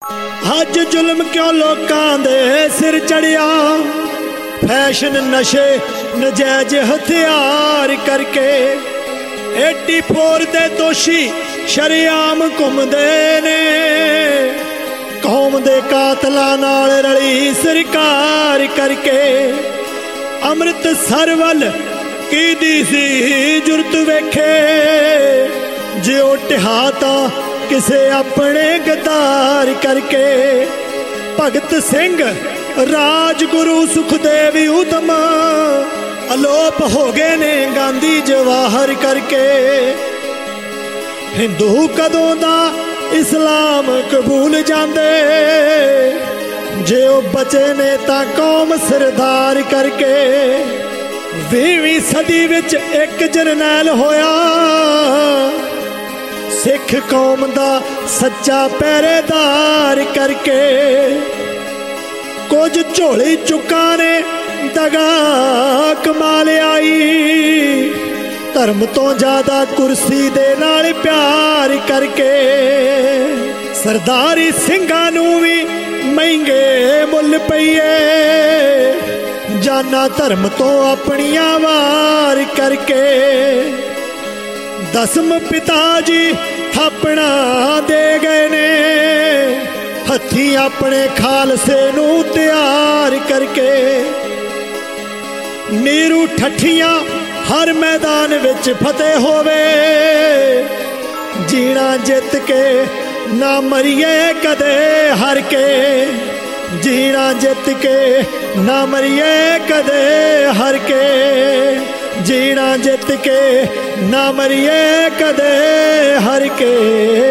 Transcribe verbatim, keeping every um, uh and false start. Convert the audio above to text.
अज जुल्म क्यों लोकां दे सिर चढ़िया, फैशन नशे नजैज हथियार करके। एटी फोर दे दोषी शरेआम घुमदे ने, कौम दे कातलां नाल रली सरकार करके। अमृतसर वल कीदी सी जुरत वेखे, जे ओ टिहा तां किसे अपने गद्दार करके। भगत सिंह राजगुरु सुखदेव उधम अलोप हो गए ने गांधी जवाहर करके। हिंदू कदों दा इस्लाम कबूल जांदे, जे ओ बचे ने तां कौम सरदार करके। बीहवीं सदी विच एक जरनैल होया, सिख कौम दा सच्चा पहरेदार करके। कुछ झोली चुका ने दगा कमा लियाई, धर्म तो ज्यादा कुर्सी दे नाल प्यार करके। सरदारी सिंघां नूं भी महंगे मुल पईए, जाना धर्म तो अपनियां वार करके। दसम पिता जी थापना दे गए ने, हथी अपने खालसे नूं तैयार करके। नीरू ठठियां हर मैदान विच फतेह होवे, जीना जित के ना मरिए कदे हार के। जीना जित के ना मरिए कदे हार के, जीना जित के ना मरिए कदे हार के।